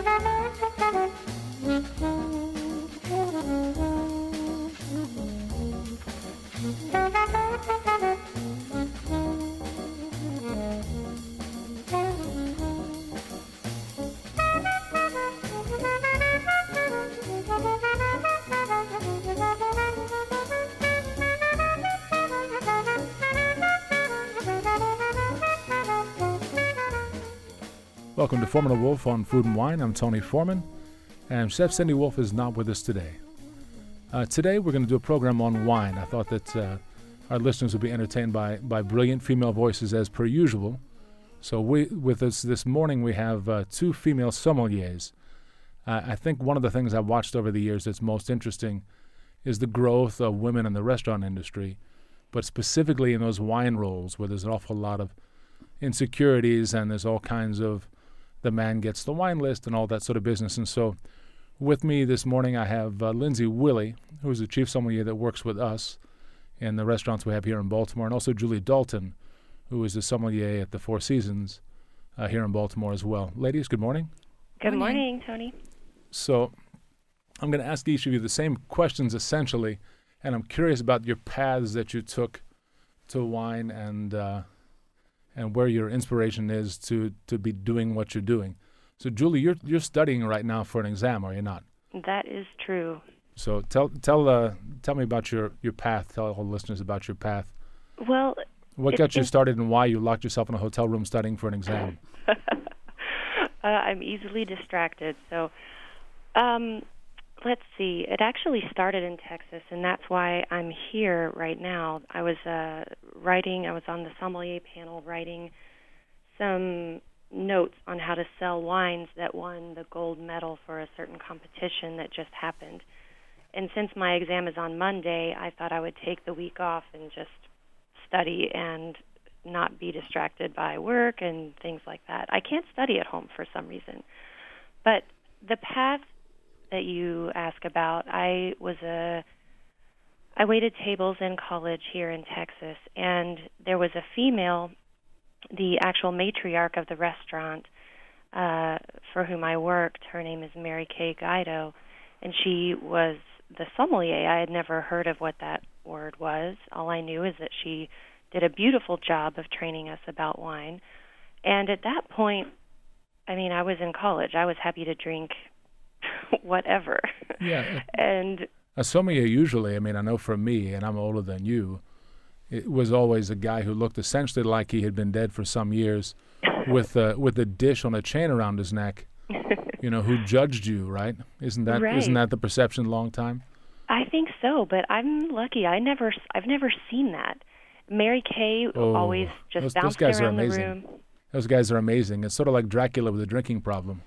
Welcome to Foreman and Wolf on Food and Wine. I'm Tony Foreman, and Chef Cindy Wolf is not with us today. Today we're going to do a program on wine. I thought that our listeners would be entertained by brilliant female voices as per usual. So with us this morning we have two female sommeliers. I think one of the things I've watched over the years that's most interesting is the growth of women in the restaurant industry, but specifically in those wine roles where there's an awful lot of insecurities and there's all kinds of the man gets the wine list and all that sort of business. And so with me this morning I have Lindsay Willie, who is the chief sommelier that works with us in the restaurants we have here in Baltimore, and also Julie Dalton, who is the sommelier at the Four Seasons here in Baltimore as well. Ladies, good morning. Good morning, Tony. So I'm going to ask each of you the same questions essentially, and I'm curious about your paths that you took to wine and where your inspiration is to be doing what you're doing. So, Julie, you're studying right now for an exam, are you not? That is true. So tell me about your path. Tell all the listeners about your path. Well, what got you started and why you locked yourself in a hotel room studying for an exam? I'm easily distracted. So, let's see. It actually started in Texas, and that's why I'm here right now. I was I was on the sommelier panel writing some notes on how to sell wines that won the gold medal for a certain competition that just happened. And since my exam is on Monday, I thought I would take the week off and just study and not be distracted by work and things like that. I can't study at home for some reason. But the path that you ask about, I waited tables in college here in Texas, and there was a female, the actual matriarch of the restaurant for whom I worked. Her name is Mary Kay Guido, and she was the sommelier. I had never heard of what that word was. All I knew is that she did a beautiful job of training us about wine. And at that point, I mean, I was in college. I was happy to drink whatever. Yeah. And a sommelier usually, I mean, I know for me, and I'm older than you, it was always a guy who looked essentially like he had been dead for some years with a dish on a chain around his neck, who judged you, right? Isn't that the perception long time? I think so, but I'm lucky. I've never seen that. Mary Kay always just bounced around the room. Those guys are amazing. It's sort of like Dracula with a drinking problem.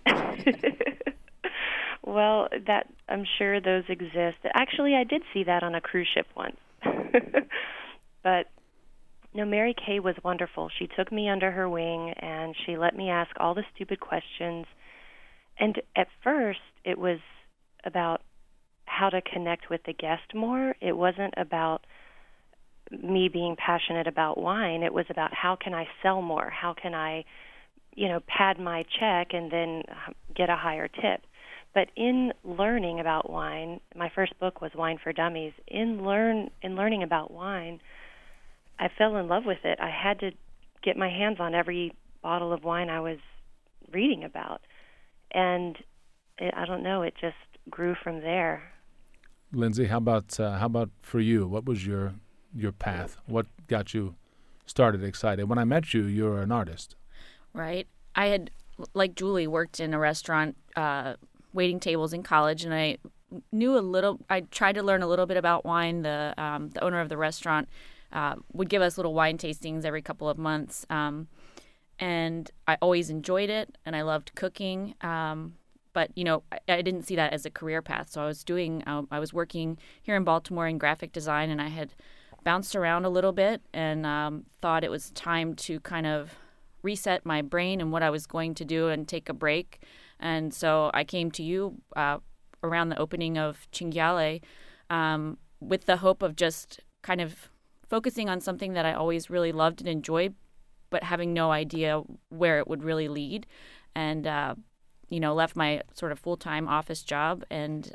Well, I'm sure those exist. Actually, I did see that on a cruise ship once. But no, Mary Kay was wonderful. She took me under her wing, and she let me ask all the stupid questions. And at first, it was about how to connect with the guest more. It wasn't about me being passionate about wine. It was about how can I sell more? How can I, pad my check and then get a higher tip? But in learning about wine, my first book was Wine for Dummies. In learning about wine, I fell in love with it. I had to get my hands on every bottle of wine I was reading about. And I don't know, it just grew from there. Lindsay, how about for you? What was your path? What got you started, excited? When I met you, you were an artist. Right. I had, like Julie, worked in a restaurant waiting tables in college, and I tried to learn a little bit about wine. The owner of the restaurant would give us little wine tastings every couple of months, and I always enjoyed it, and I loved cooking. But I didn't see that as a career path. So I was working here in Baltimore in graphic design, and I had bounced around a little bit and thought it was time to kind of reset my brain and what I was going to do and take a break. And so I came to you around the opening of Cinghiale with the hope of just kind of focusing on something that I always really loved and enjoyed, but having no idea where it would really lead. And left my sort of full-time office job, and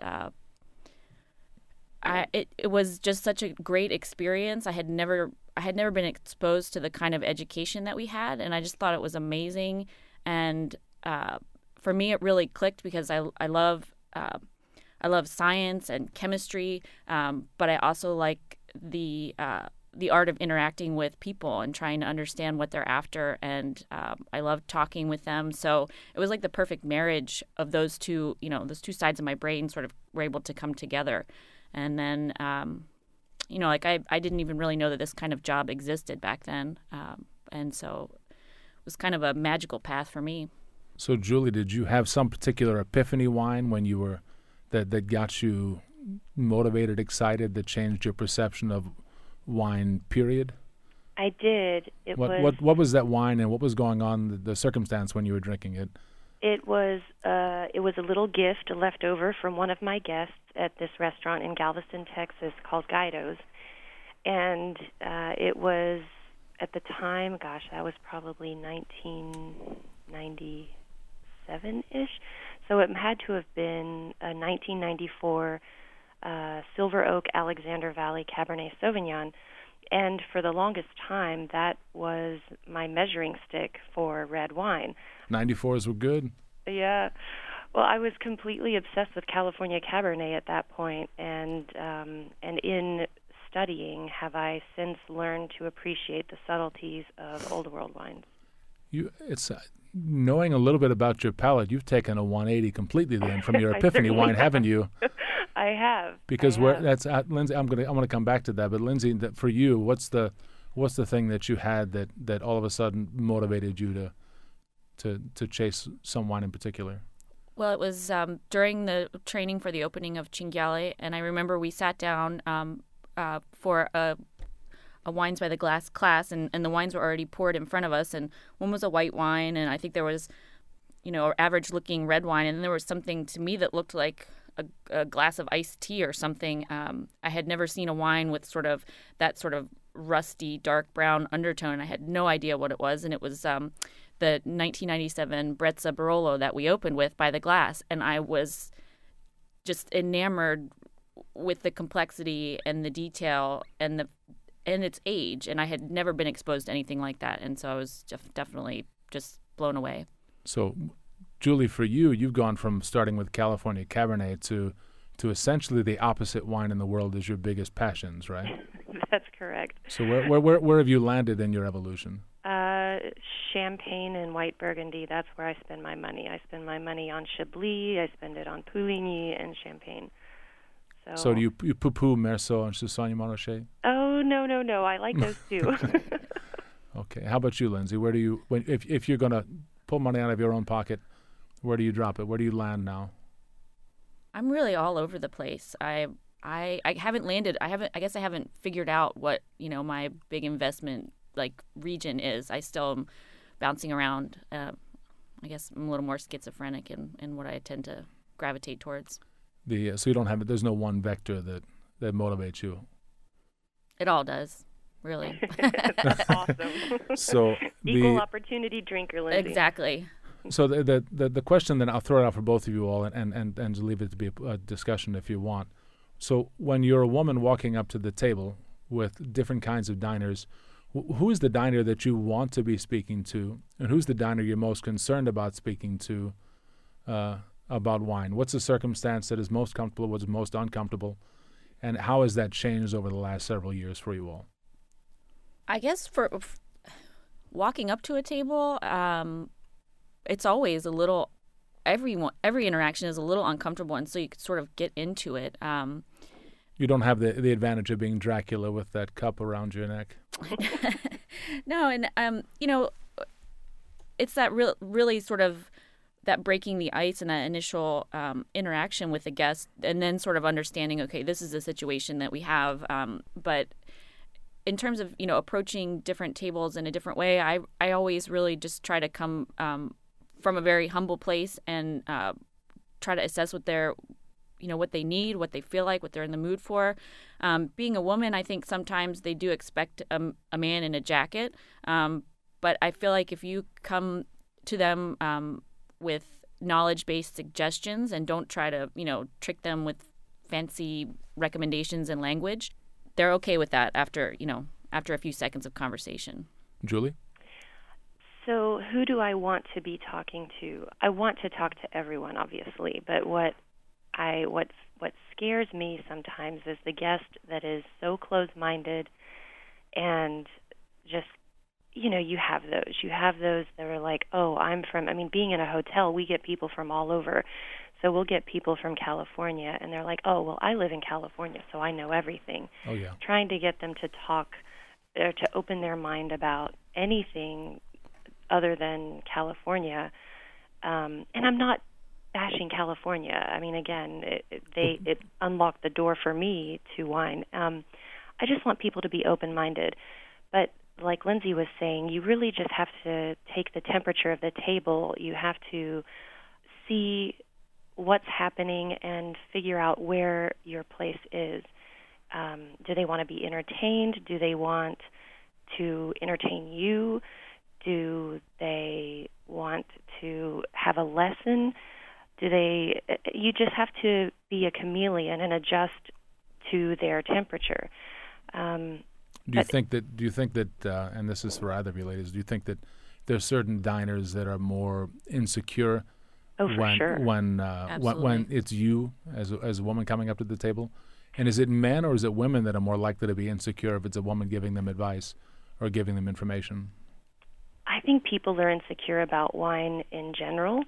it was just such a great experience. I had never been exposed to the kind of education that we had, and I just thought it was amazing. And for me, it really clicked because I love science and chemistry, but I also like the art of interacting with people and trying to understand what they're after, and I love talking with them. So it was like the perfect marriage of those two sides of my brain sort of were able to come together. And then, I didn't even really know that this kind of job existed back then. And so it was kind of a magical path for me. So, Julie, did you have some particular epiphany wine when you were that got you motivated, excited, that changed your perception of wine, period? I did. What was that wine, and what was going on, the circumstance when you were drinking it? It was a little gift left over from one of my guests at this restaurant in Galveston, Texas, called Guido's. And it was, at the time, that was probably 1997-ish. So it had to have been a 1994 Silver Oak Alexander Valley Cabernet Sauvignon. And for the longest time, that was my measuring stick for red wine. 94s were good. Yeah. Well, I was completely obsessed with California Cabernet at that point, and in studying have I since learned to appreciate the subtleties of Old World wines. It's knowing a little bit about your palate, you've taken a 180 completely then from your epiphany wine, haven't you? I have. Because that's Lindsay. I'm gonna come back to that. But Lindsay, for you, what's the thing that you had that all of a sudden motivated you to chase some wine in particular? Well, it was during the training for the opening of Cinghiale, and I remember we sat down for a Wines by the Glass class, and the wines were already poured in front of us, and one was a white wine, and I think there was, average-looking red wine, and then there was something to me that looked like a glass of iced tea or something. I had never seen a wine with that sort of rusty, dark brown undertone. I had no idea what it was, and it was the 1997 Brezza Barolo that we opened with by the Glass, and I was just enamored with the complexity and the detail and its age, and I had never been exposed to anything like that, and so I was definitely just blown away. So, Julie, for you, you've gone from starting with California Cabernet to essentially the opposite wine in the world is your biggest passions, right? That's correct. So where have you landed in your evolution? Champagne and white Burgundy, that's where I spend my money. I spend my money on Chablis, I spend it on Pouligny and Champagne. So do you poo-poo Meursault and Chassagne Montrachet? Oh, no. I like those too. Okay. How about you, Lindsay? Where do you, if you're going to pull money out of your own pocket, where do you drop it? Where do you land now? I'm really all over the place. I haven't landed. I guess I haven't figured out what, my big investment region is. I still am bouncing around. I guess I'm a little more schizophrenic in what I tend to gravitate towards. So you don't have, there's no one vector that motivates you. It all does, really. That's awesome. So equal opportunity drinker, Lindsay. Exactly. So the question, then I'll throw it out for both of you all and leave it to be a discussion if you want. So when you're a woman walking up to the table with different kinds of diners, who is the diner that you want to be speaking to, and who's the diner you're most concerned about speaking to about wine? What's the circumstance that is most comfortable, what's most uncomfortable, and how has that changed over the last several years for you all? I guess for walking up to a table, it's always a little, every interaction is a little uncomfortable, and so you could sort of get into it. You don't have the advantage of being Dracula with that cup around your neck. No, and it's that really sort of that breaking the ice and that initial interaction with the guest, and then sort of understanding, okay, this is a situation that we have. But in terms of approaching different tables in a different way, I always really just try to come from a very humble place and try to assess what they're what they need, what they feel like, what they're in the mood for. Being a woman, I think sometimes they do expect a man in a jacket. But I feel like if you come to them with knowledge-based suggestions and don't try to, trick them with fancy recommendations and language, they're okay with that after a few seconds of conversation. Julie? So who do I want to be talking to? I want to talk to everyone, obviously, but what scares me sometimes is the guest that is so close-minded and just, you have those. You have those that are like, oh, being in a hotel, we get people from all over. So we'll get people from California, and they're like, oh, well, I live in California, so I know everything. Oh, yeah. Trying to get them to talk or to open their mind about anything other than California. And I'm not bashing California. I mean, again, it unlocked the door for me to wine. I just want people to be open-minded. But like Lindsay was saying, you really just have to take the temperature of the table. You have to see what's happening and figure out where your place is. Do they want to be entertained? Do they want to entertain you? Do they want to have a lesson? You just have to be a chameleon and adjust to their temperature. Do you think that, and this is for either of you ladies, do you think that there's certain diners that are more insecure when it's you as a woman coming up to the table? And is it men or is it women that are more likely to be insecure if it's a woman giving them advice or giving them information? I think people are insecure about wine in general.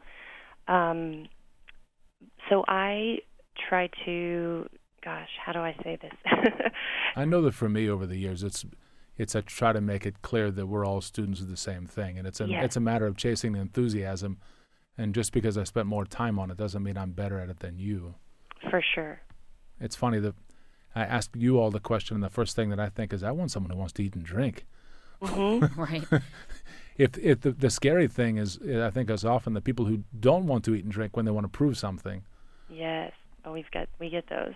So I try to, how do I say this? I know that for me over the years, it's I try to make it clear that we're all students of the same thing, and it's a matter of chasing the enthusiasm. And just because I spent more time on it doesn't mean I'm better at it than you. For sure. It's funny that I asked you all the question, and the first thing that I think is I want someone who wants to eat and drink. Mm-hmm. Right. If the scary thing is, I think, is often the people who don't want to eat and drink when they want to prove something. Yes. Oh, we get those.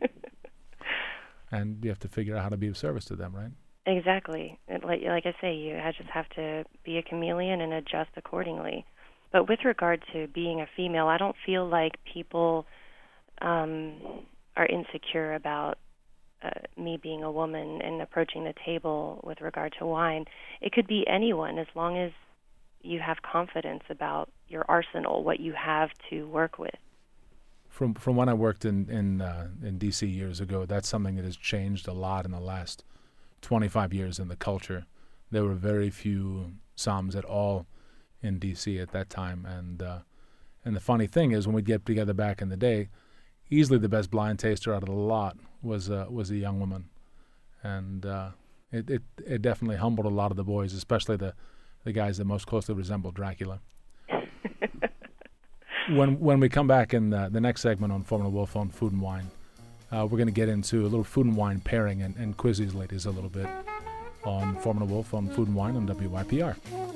And you have to figure out how to be of service to them, right? Exactly. Like I say, you just have to be a chameleon and adjust accordingly. But with regard to being a female, I don't feel like people are insecure about me being a woman and approaching the table with regard to wine. It could be anyone as long as you have confidence about your arsenal, what you have to work with. From when I worked in D.C. years ago, that's something that has changed a lot in the last 25 years in the culture. There were very few somms at all in D.C. at that time, and the funny thing is when we'd get together back in the day, easily the best blind taster out of the lot was a young woman, and it definitely humbled a lot of the boys, especially the guys that most closely resembled Dracula. When we come back in the next segment on Foreman & Wolf on Food and Wine, we're going to get into a little food and wine pairing and quiz these ladies a little bit on Foreman & Wolf on Food and Wine on WYPR.